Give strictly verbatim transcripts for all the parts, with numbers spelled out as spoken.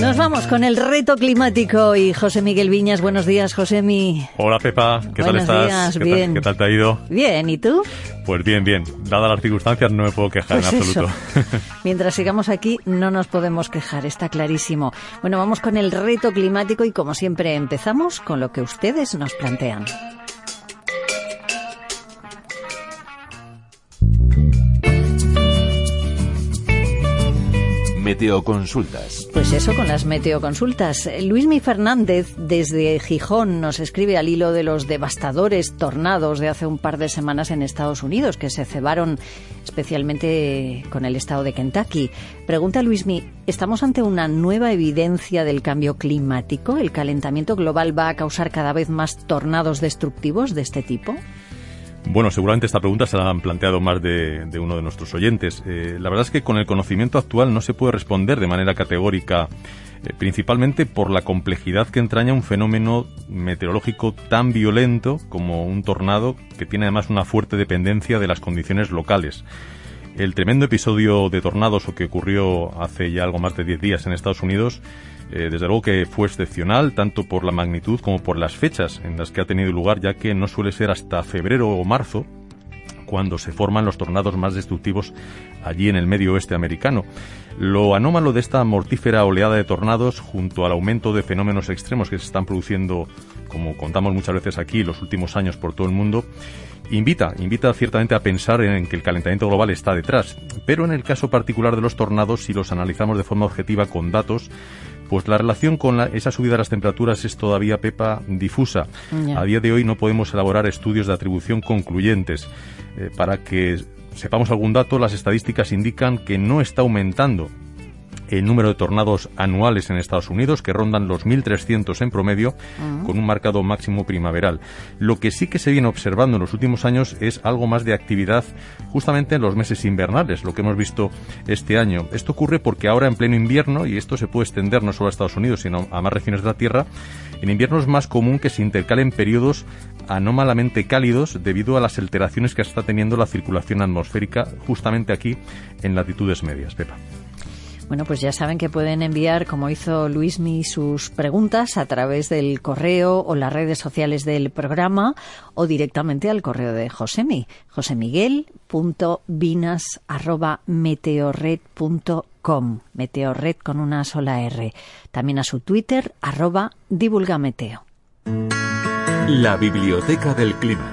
Nos vamos con el reto climático y José Miguel Viñas. Buenos días, Josemi. Hola, Pepa. ¿Qué Buenos tal estás? Días, ¿Qué bien. Tal, ¿Qué tal te ha ido? Bien, ¿y tú? Pues bien, bien. Dadas las circunstancias no me puedo quejar Pues en absoluto. Mientras sigamos aquí no nos podemos quejar, está clarísimo. Bueno, vamos con el reto climático y como siempre empezamos con lo que ustedes nos plantean. Meteoconsultas. Pues eso, con las meteoconsultas. Luismi Fernández, desde Gijón, nos escribe al hilo de los devastadores tornados de hace un par de semanas en Estados Unidos, que se cebaron especialmente con el estado de Kentucky. Pregunta Luismi, ¿estamos ante una nueva evidencia del cambio climático? ¿El calentamiento global va a causar cada vez más tornados destructivos de este tipo? Bueno, seguramente esta pregunta se la han planteado más de, de uno de nuestros oyentes. Eh, la verdad es que con el conocimiento actual no se puede responder de manera categórica, eh, principalmente por la complejidad que entraña un fenómeno meteorológico tan violento como un tornado, que tiene además una fuerte dependencia de las condiciones locales. El tremendo episodio de tornados que ocurrió hace ya algo más de diez días en Estados Unidos, eh, desde luego que fue excepcional, tanto por la magnitud como por las fechas en las que ha tenido lugar, ya que no suele ser hasta febrero o marzo cuando se forman los tornados más destructivos allí en el medio oeste americano. Lo anómalo de esta mortífera oleada de tornados, junto al aumento de fenómenos extremos que se están produciendo, como contamos muchas veces aquí, los últimos años por todo el mundo, invita, invita ciertamente a pensar en que el calentamiento global está detrás. Pero en el caso particular de los tornados, si los analizamos de forma objetiva con datos, pues la relación con la, esa subida de las temperaturas es todavía, Pepa, difusa. Yeah. A día de hoy no podemos elaborar estudios de atribución concluyentes. Eh, para que sepamos algún dato, las estadísticas indican que no está aumentando el número de tornados anuales en Estados Unidos, que rondan los mil trescientos en promedio, uh-huh. con un marcado máximo primaveral. Lo que sí que se viene observando en los últimos años es algo más de actividad justamente en los meses invernales, lo que hemos visto este año. Esto ocurre porque ahora en pleno invierno, y esto se puede extender no solo a Estados Unidos, sino a más regiones de la Tierra, en invierno es más común que se intercalen periodos anómalamente cálidos debido a las alteraciones que está teniendo la circulación atmosférica justamente aquí en latitudes medias, Pepa. Bueno, pues ya saben que pueden enviar, como hizo Luismi, sus preguntas a través del correo o las redes sociales del programa o directamente al correo de Josemi, josemiguel punto vinas arroba meteorred punto com, Meteorred con una sola R. También a su Twitter, arroba divulgameteo. La Biblioteca del Clima.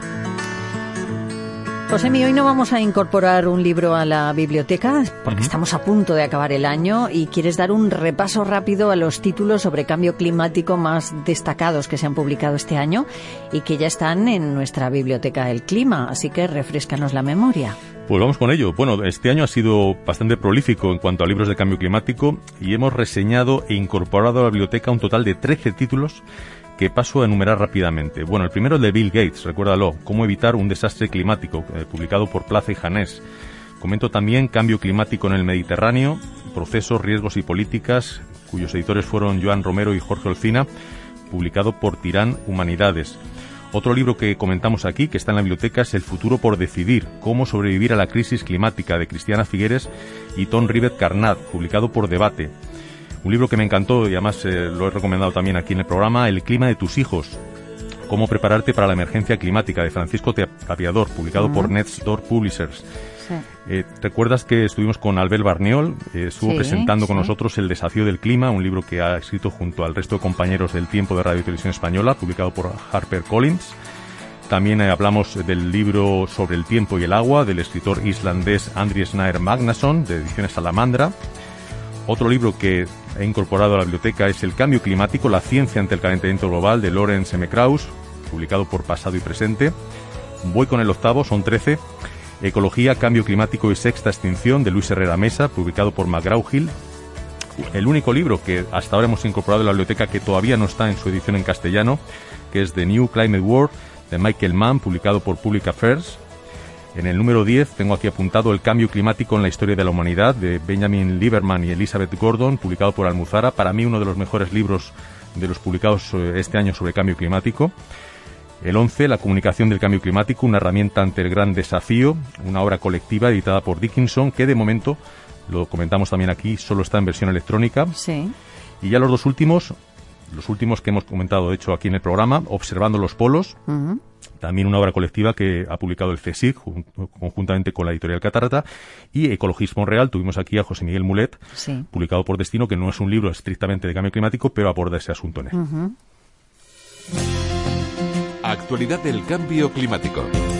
Josemi, hoy no vamos a incorporar un libro a la biblioteca porque uh-huh. estamos a punto de acabar el año y quieres dar un repaso rápido a los títulos sobre cambio climático más destacados que se han publicado este año y que ya están en nuestra Biblioteca del Clima, así que refréscanos la memoria. Pues vamos con ello. Bueno, este año ha sido bastante prolífico en cuanto a libros de cambio climático y hemos reseñado e incorporado a la biblioteca un total de trece títulos que paso a enumerar rápidamente. Bueno, el primero es de Bill Gates, recuérdalo, Cómo evitar un desastre climático, eh, publicado por Plaza y Janés. Comento también Cambio climático en el Mediterráneo, Procesos, riesgos y políticas, cuyos editores fueron Joan Romero y Jorge Olcina, publicado por Tirán Humanidades. Otro libro que comentamos aquí, que está en la biblioteca, es El futuro por decidir, Cómo sobrevivir a la crisis climática, de Cristiana Figueres y Tom Rivet Carnat, publicado por Debate. Un libro que me encantó y además eh, lo he recomendado también aquí en el programa, El clima de tus hijos, Cómo prepararte para la emergencia climática, de Francisco Tapiador, publicado uh-huh. por Next Door Publishers. Sí. Eh, ¿Recuerdas que estuvimos con Albert Barniol? Eh, estuvo sí, presentando sí. con nosotros El desafío del clima, un libro que ha escrito junto al resto de compañeros del Tiempo de Radio y Televisión Española, publicado por HarperCollins. También eh, hablamos del libro sobre el tiempo y el agua, del escritor islandés Andries Naer Magnason, de Ediciones Salamandra. Otro libro que he incorporado a la biblioteca es El cambio climático, la ciencia ante el calentamiento global, de Lorenz M. Krauss, publicado por Pasado y Presente. Voy con el octavo, son trece. Ecología, cambio climático y sexta extinción, de Luis Herrera Mesa, publicado por McGraw-Hill. El único libro que hasta ahora hemos incorporado a la biblioteca que todavía no está en su edición en castellano, que es The New Climate War, de Michael Mann, publicado por Public Affairs. En el número diez tengo aquí apuntado El cambio climático en la historia de la humanidad, de Benjamin Lieberman y Elizabeth Gordon, publicado por Almuzara. Para mí uno de los mejores libros de los publicados este año sobre cambio climático. El once, La comunicación del cambio climático, una herramienta ante el gran desafío, una obra colectiva editada por Dickinson, que de momento, lo comentamos también aquí, solo está en versión electrónica. Sí. Y ya los dos últimos, los últimos que hemos comentado, de hecho, aquí en el programa, Observando los polos, uh-huh. también una obra colectiva que ha publicado el CSIC conjuntamente con la editorial Catarata, y Ecologismo Real, tuvimos aquí a José Miguel Mulet, sí. publicado por Destino, que no es un libro estrictamente de cambio climático, pero aborda ese asunto en él. Uh-huh. Actualidad del cambio climático.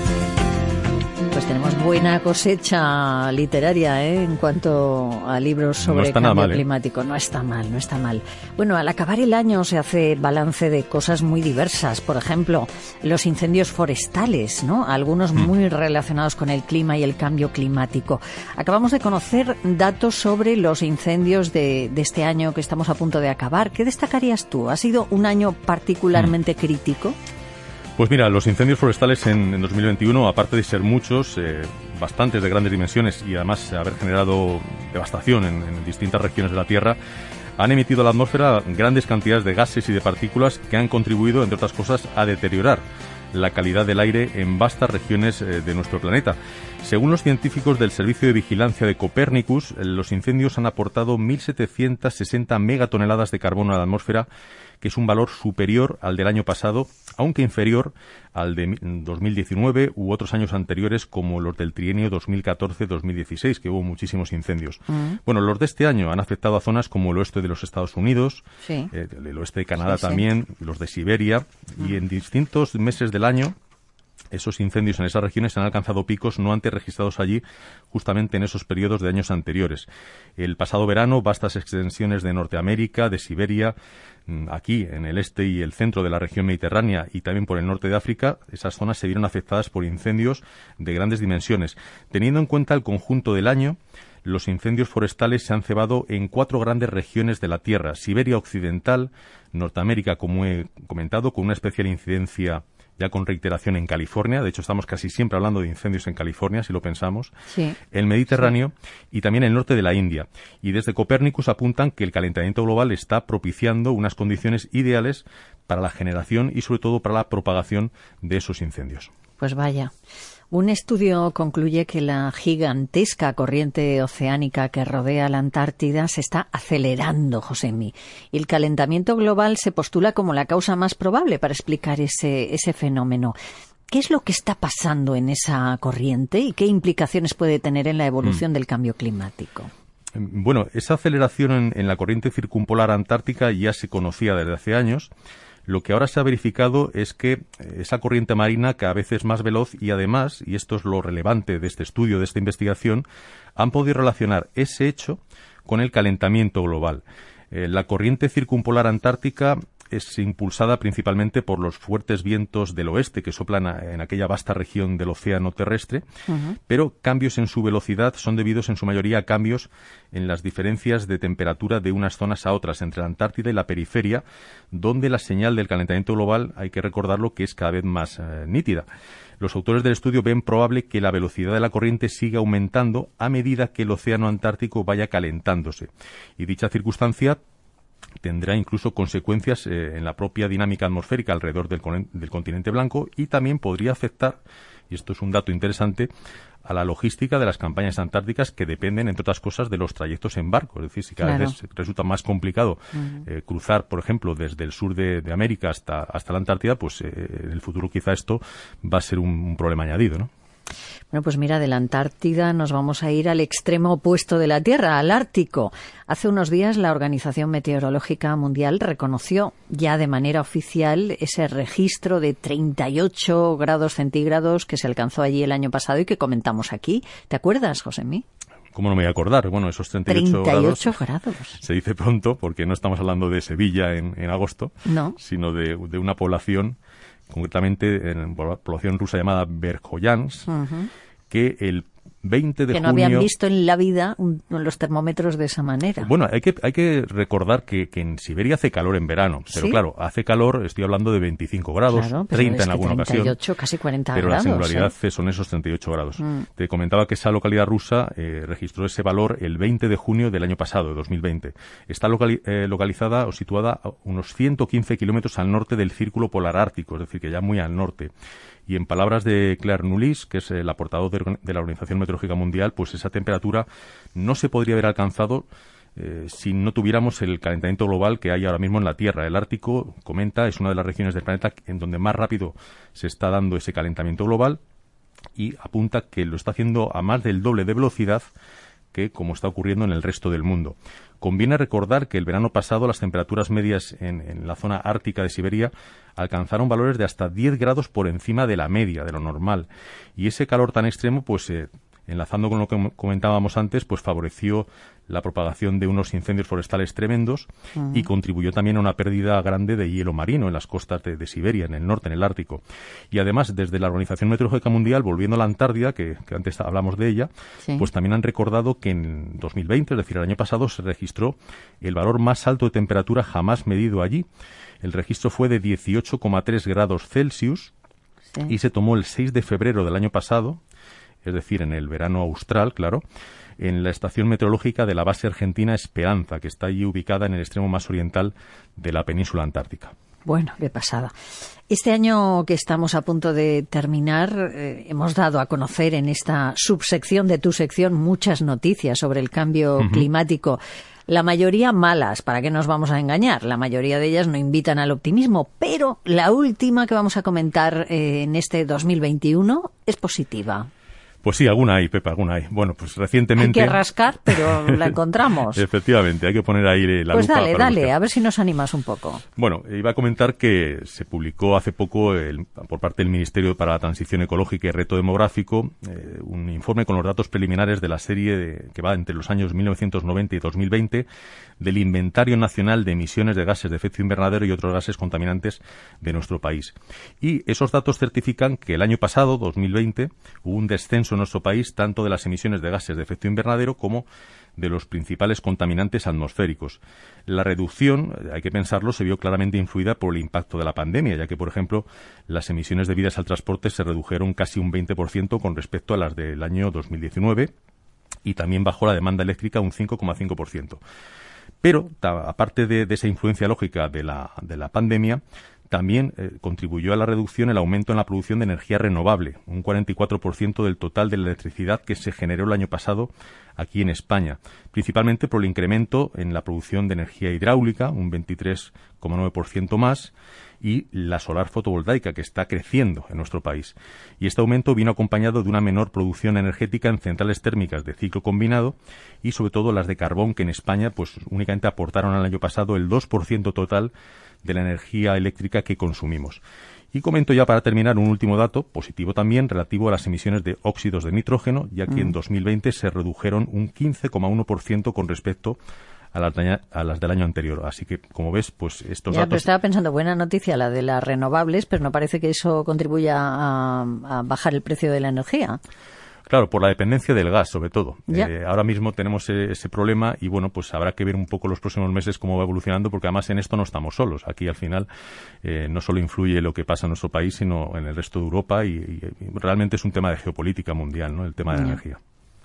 Pues tenemos buena cosecha literaria, ¿eh? En cuanto a libros sobre no cambio mal, climático. ¿eh? No está mal, no está mal. Bueno, al acabar el año se hace balance de cosas muy diversas. Por ejemplo, los incendios forestales, ¿no? Algunos mm. muy relacionados con el clima y el cambio climático. Acabamos de conocer datos sobre los incendios de, de este año que estamos a punto de acabar. ¿Qué destacarías tú? ¿Ha sido un año particularmente mm. crítico? Pues mira, los incendios forestales en, en dos mil veintiuno, aparte de ser muchos, eh, bastantes de grandes dimensiones y además haber generado devastación en, en distintas regiones de la Tierra, han emitido a la atmósfera grandes cantidades de gases y de partículas que han contribuido, entre otras cosas, a deteriorar la calidad del aire en vastas regiones eh, de nuestro planeta. Según los científicos del Servicio de Vigilancia de Copernicus, los incendios han aportado mil setecientas sesenta megatoneladas de carbono a la atmósfera, que es un valor superior al del año pasado, aunque inferior al de dos mil diecinueve u otros años anteriores, como los del trienio dos mil catorce dos mil dieciséis, que hubo muchísimos incendios. Uh-huh. Bueno, los de este año han afectado a zonas como el oeste de los Estados Unidos, sí. eh, el oeste de Canadá sí, también, sí. los de Siberia, uh-huh. y en distintos meses del año esos incendios en esas regiones han alcanzado picos no antes registrados allí, justamente en esos periodos de años anteriores. El pasado verano, vastas extensiones de Norteamérica, de Siberia, aquí en el este y el centro de la región mediterránea y también por el norte de África, esas zonas se vieron afectadas por incendios de grandes dimensiones. Teniendo en cuenta el conjunto del año, los incendios forestales se han cebado en cuatro grandes regiones de la Tierra: Siberia Occidental, Norteamérica, como he comentado, con una especial incidencia ya con reiteración en California. De hecho, estamos casi siempre hablando de incendios en California, si lo pensamos. Sí. El Mediterráneo sí. y también el norte de la India. Y desde Copernicus apuntan que el calentamiento global está propiciando unas condiciones ideales para la generación y, sobre todo, para la propagación de esos incendios. Pues vaya. Un estudio concluye que la gigantesca corriente oceánica que rodea la Antártida se está acelerando, Josemi, y el calentamiento global se postula como la causa más probable para explicar ese, ese fenómeno. ¿Qué es lo que está pasando en esa corriente y qué implicaciones puede tener en la evolución mm. del cambio climático? Bueno, esa aceleración en, en la corriente circumpolar antártica ya se conocía desde hace años. Lo que ahora se ha verificado es que esa corriente marina cada vez es más veloz y además, y esto es lo relevante de este estudio, de esta investigación, han podido relacionar ese hecho con el calentamiento global. Eh, la corriente circumpolar antártica es impulsada principalmente por los fuertes vientos del oeste que soplan a, en aquella vasta región del océano terrestre, uh-huh. pero cambios en su velocidad son debidos en su mayoría a cambios en las diferencias de temperatura de unas zonas a otras, entre la Antártida y la periferia, donde la señal del calentamiento global, hay que recordarlo, que es cada vez más eh, nítida. Los autores del estudio ven probable que la velocidad de la corriente siga aumentando a medida que el océano Antártico vaya calentándose, y dicha circunstancia tendrá incluso consecuencias eh, en la propia dinámica atmosférica alrededor del, con- del continente blanco, y también podría afectar, y esto es un dato interesante, a la logística de las campañas antárticas, que dependen, entre otras cosas, de los trayectos en barco. Es decir, si cada claro. vez resulta más complicado uh-huh. eh, cruzar, por ejemplo, desde el sur de, de América hasta, hasta la Antártida, pues eh, en el futuro quizá esto va a ser un, un problema añadido, ¿no? Bueno, pues mira, de la Antártida nos vamos a ir al extremo opuesto de la Tierra, al Ártico. Hace unos días la Organización Meteorológica Mundial reconoció ya de manera oficial ese registro de treinta y ocho grados centígrados que se alcanzó allí el año pasado y que comentamos aquí. ¿Te acuerdas, Josemi? ¿Cómo no me voy a acordar? Bueno, esos treinta y ocho, treinta y ocho grados, grados. Se dice pronto, porque no estamos hablando de Sevilla en, en agosto, no. sino de, de una población, concretamente en la población rusa llamada Verkhoyansk, uh-huh. que el veinte de junio... Que no habían visto en la vida un, los termómetros de esa manera. Bueno, hay que hay que recordar que, que en Siberia hace calor en verano, pero ¿sí? claro, hace calor, estoy hablando de veinticinco grados, claro, treinta en alguna ocasión. treinta y ocho, casi cuarenta pero grados. Pero la singularidad ¿eh? son esos treinta y ocho grados. Mm. Te comentaba que esa localidad rusa eh, registró ese valor el veinte de junio del año pasado, de dos mil veinte. Está locali- eh, localizada o situada a unos ciento quince kilómetros al norte del Círculo Polar Ártico, es decir, que ya muy al norte. Y en palabras de Claire Nulis, que es eh, la portavoz de, de la Organización Meteorológica Mundial, pues esa temperatura no se podría haber alcanzado eh, si no tuviéramos el calentamiento global que hay ahora mismo en la Tierra. El Ártico, comenta, es una de las regiones del planeta en donde más rápido se está dando ese calentamiento global y apunta que lo está haciendo a más del doble de velocidad que como está ocurriendo en el resto del mundo. Conviene recordar que el verano pasado las temperaturas medias en, en la zona ártica de Siberia alcanzaron valores de hasta diez grados por encima de la media, de lo normal. Y ese calor tan extremo, pues eh, enlazando con lo que comentábamos antes, pues favoreció la propagación de unos incendios forestales tremendos uh-huh. y contribuyó también a una pérdida grande de hielo marino en las costas de, de Siberia, en el norte, en el Ártico. Y además, desde la Organización Meteorológica Mundial, volviendo a la Antártida, que, que antes hablamos de ella, sí. pues también han recordado que en dos mil veinte, es decir, el año pasado, se registró el valor más alto de temperatura jamás medido allí. El registro fue de dieciocho coma tres grados Celsius sí. y se tomó el seis de febrero del año pasado, es decir, en el verano austral, claro, en la estación meteorológica de la base argentina Esperanza, que está allí ubicada en el extremo más oriental de la península antártica. Bueno, qué pasada. Este año que estamos a punto de terminar, eh, hemos dado a conocer en esta subsección de tu sección muchas noticias sobre el cambio uh-huh. climático. La mayoría malas, ¿para qué nos vamos a engañar? La mayoría de ellas no invitan al optimismo, pero la última que vamos a comentar eh, en este dos mil veintiuno es positiva. Pues sí, alguna hay, Pepa, alguna hay. Bueno, pues recientemente... Hay que rascar, pero la encontramos. Efectivamente, hay que poner ahí la pues lupa. Pues dale, para dale, buscar. A ver si nos animas un poco. Bueno, iba a comentar que se publicó hace poco el, por parte del Ministerio para la Transición Ecológica y Reto Demográfico eh, un informe con los datos preliminares de la serie de, que va entre los años mil novecientos noventa y dos mil veinte del Inventario Nacional de Emisiones de Gases de Efecto Invernadero y otros gases contaminantes de nuestro país. Y esos datos certifican que el año pasado, dos mil veinte, hubo un descenso en nuestro país tanto de las emisiones de gases de efecto invernadero como de los principales contaminantes atmosféricos. La reducción, hay que pensarlo, se vio claramente influida por el impacto de la pandemia, ya que, por ejemplo, las emisiones debidas al transporte se redujeron casi un veinte por ciento con respecto a las del año dos mil diecinueve y también bajó la demanda eléctrica un cinco coma cinco por ciento. Pero, ta, aparte de, de esa influencia lógica de la, de la pandemia, también eh, contribuyó a la reducción el aumento en la producción de energía renovable, un cuarenta y cuatro por ciento del total de la electricidad que se generó el año pasado aquí en España, principalmente por el incremento en la producción de energía hidráulica, un veintitrés coma nueve por ciento más, y la solar fotovoltaica, que está creciendo en nuestro país. Y este aumento vino acompañado de una menor producción energética en centrales térmicas de ciclo combinado y, sobre todo, las de carbón, que en España pues únicamente aportaron el año pasado el dos por ciento total de la energía eléctrica que consumimos. Y comento ya para terminar un último dato, positivo también, relativo a las emisiones de óxidos de nitrógeno, ya que mm. en dos mil veinte se redujeron un quince coma uno por ciento con respecto a las, a las del año anterior. Así que, como ves, pues estos ya, datos... Pero estaba pensando, buena noticia la de las renovables, pero no parece que eso contribuya a, a bajar el precio de la energía. Claro, por la dependencia del gas, sobre todo. Ya. Eh, ahora mismo tenemos ese, ese problema y, bueno, pues habrá que ver un poco los próximos meses cómo va evolucionando, porque además en esto no estamos solos. Aquí, al final, eh, no solo influye lo que pasa en nuestro país, sino en el resto de Europa y, y, y realmente es un tema de geopolítica mundial, ¿no?, el tema de la ya. energía.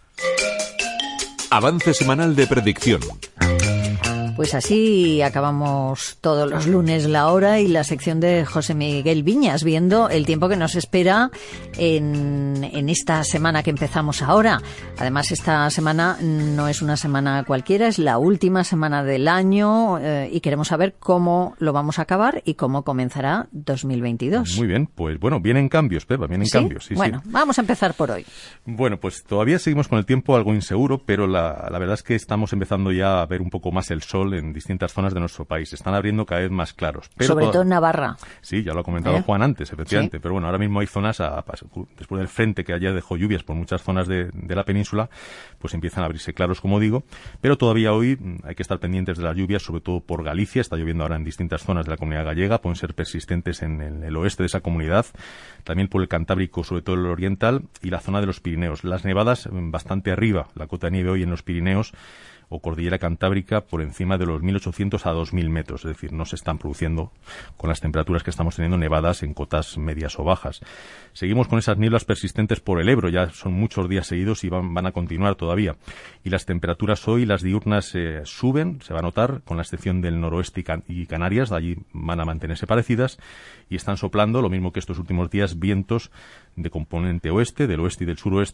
Avance semanal de predicción. Pues así acabamos todos los lunes la hora y la sección de José Miguel Viñas, viendo el tiempo que nos espera en, en esta semana que empezamos ahora. Además, esta semana no es una semana cualquiera, es la última semana del año eh, y queremos saber cómo lo vamos a acabar y cómo comenzará dos mil veintidós. Muy bien, pues bueno, vienen cambios, Pepa, vienen ¿Sí? cambios. Sí, bueno, sí. Vamos a empezar por hoy. Bueno, pues todavía seguimos con el tiempo algo inseguro, pero la, la verdad es que estamos empezando ya a ver un poco más el sol en distintas zonas de nuestro país. Se están abriendo cada vez más claros. Pero Sobre toda... todo en Navarra. Sí, ya lo ha comentado ¿Eh? Juan antes, efectivamente. Sí. Pero bueno, ahora mismo hay zonas, a, a, después del frente que ayer dejó lluvias por muchas zonas de, de la península, pues empiezan a abrirse claros, como digo. Pero todavía hoy hay que estar pendientes de las lluvias, sobre todo por Galicia. Está lloviendo ahora en distintas zonas de la Comunidad Gallega. Pueden ser persistentes en el, el oeste de esa comunidad. También por el Cantábrico, sobre todo el oriental, y la zona de los Pirineos. Las nevadas bastante arriba. La cota de nieve hoy en los Pirineos o cordillera cantábrica por encima de los mil ochocientos a dos mil metros, es decir, no se están produciendo con las temperaturas que estamos teniendo nevadas en cotas medias o bajas. Seguimos con esas nieblas persistentes por el Ebro, ya son muchos días seguidos y van, van a continuar todavía. Y las temperaturas hoy, las diurnas, eh, suben, se va a notar, con la excepción del noroeste y, can y Canarias, allí van a mantenerse parecidas, y están soplando, lo mismo que estos últimos días, vientos de componente oeste, del oeste y del suroeste,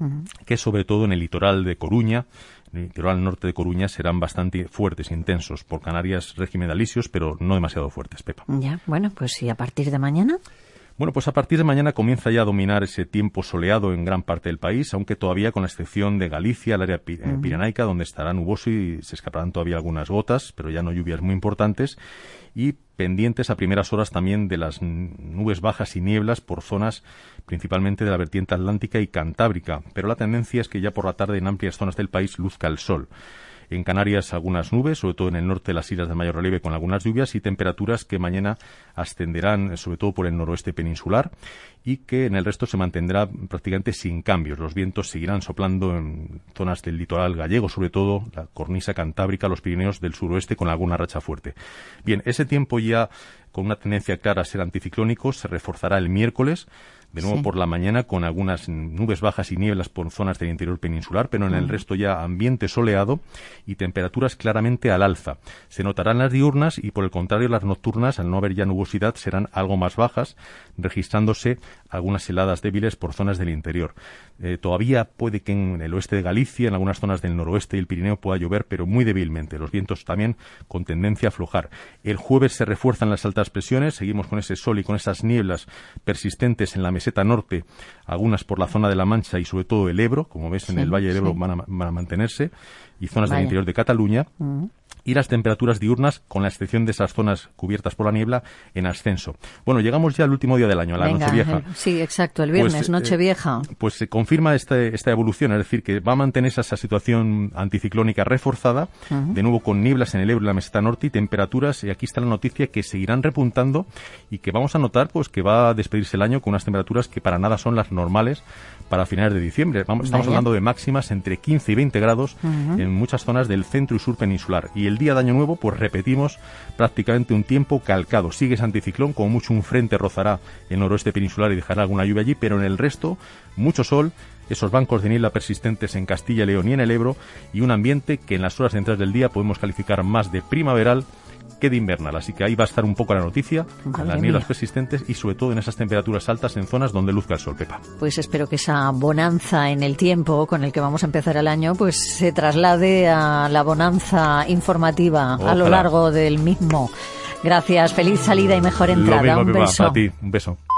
uh-huh. que sobre todo en el litoral de Coruña, en el litoral norte de Coruña, serán bastante fuertes, intensos. Por Canarias, régimen de alisios, pero no demasiado fuertes, Pepa. Ya, bueno, pues ¿y a partir de mañana? Bueno, pues a partir de mañana comienza ya a dominar ese tiempo soleado en gran parte del país, aunque todavía con la excepción de Galicia, el área pi- eh, pirenaica, donde estará nuboso y se escaparán todavía algunas gotas, pero ya no lluvias muy importantes, y pendientes a primeras horas también de las nubes bajas y nieblas por zonas principalmente de la vertiente atlántica y cantábrica, pero la tendencia es que ya por la tarde en amplias zonas del país luzca el sol. En Canarias algunas nubes, sobre todo en el norte de las islas de mayor relieve con algunas lluvias y temperaturas que mañana ascenderán sobre todo por el noroeste peninsular y que en el resto se mantendrá prácticamente sin cambios. Los vientos seguirán soplando en zonas del litoral gallego, sobre todo la cornisa cantábrica, los Pirineos del suroeste con alguna racha fuerte. Bien, ese tiempo ya con una tendencia clara a ser anticiclónico se reforzará el miércoles, de nuevo sí. por la mañana con algunas nubes bajas y nieblas por zonas del interior peninsular, pero en el resto ya ambiente soleado y temperaturas claramente al alza. Se notarán las diurnas y por el contrario las nocturnas, al no haber ya nubosidad, serán algo más bajas, registrándose algunas heladas débiles por zonas del interior. Eh, todavía puede que en el oeste de Galicia, en algunas zonas del noroeste y el Pirineo pueda llover, pero muy débilmente. Los vientos también con tendencia a aflojar. El jueves se refuerzan las altas presiones, seguimos con ese sol y con esas nieblas persistentes en la meseta norte, algunas por la zona de La Mancha y sobre todo el Ebro, como ves en sí, el Valle del Ebro sí. van, a, van a mantenerse, y zonas Vaya. del interior de Cataluña. Uh-huh. Y las temperaturas diurnas, con la excepción de esas zonas cubiertas por la niebla, en ascenso. Bueno, llegamos ya al último día del año, a la Venga, Nochevieja. El, sí, exacto, el viernes, pues, Nochevieja. Eh, pues se confirma este, esta evolución, es decir, que va a mantenerse esa situación anticiclónica reforzada, uh-huh. de nuevo con nieblas en el Ebro y la meseta norte y temperaturas, y aquí está la noticia, que seguirán repuntando y que vamos a notar pues que va a despedirse el año con unas temperaturas que para nada son las normales para finales de diciembre. Vamos, estamos Vaya. hablando de máximas entre quince y veinte grados uh-huh. en muchas zonas del centro y sur peninsular. Y el día de Año Nuevo, pues repetimos prácticamente un tiempo calcado. Sigue ese anticiclón, como mucho un frente rozará el noroeste peninsular y dejará alguna lluvia allí, pero en el resto, mucho sol, esos bancos de niebla persistentes en Castilla y León y en el Ebro, y un ambiente que en las horas centrales del día podemos calificar más de primaveral que de invernal. Así que ahí va a estar un poco la noticia, con las nieblas persistentes y sobre todo en esas temperaturas altas en zonas donde luzca el sol, Pepa. Pues espero que esa bonanza en el tiempo con el que vamos a empezar el año pues se traslade a la bonanza informativa Ojalá. a lo largo del mismo. Gracias, feliz salida y mejor entrada. Lo mismo, un Pepa, beso. Para ti, un beso.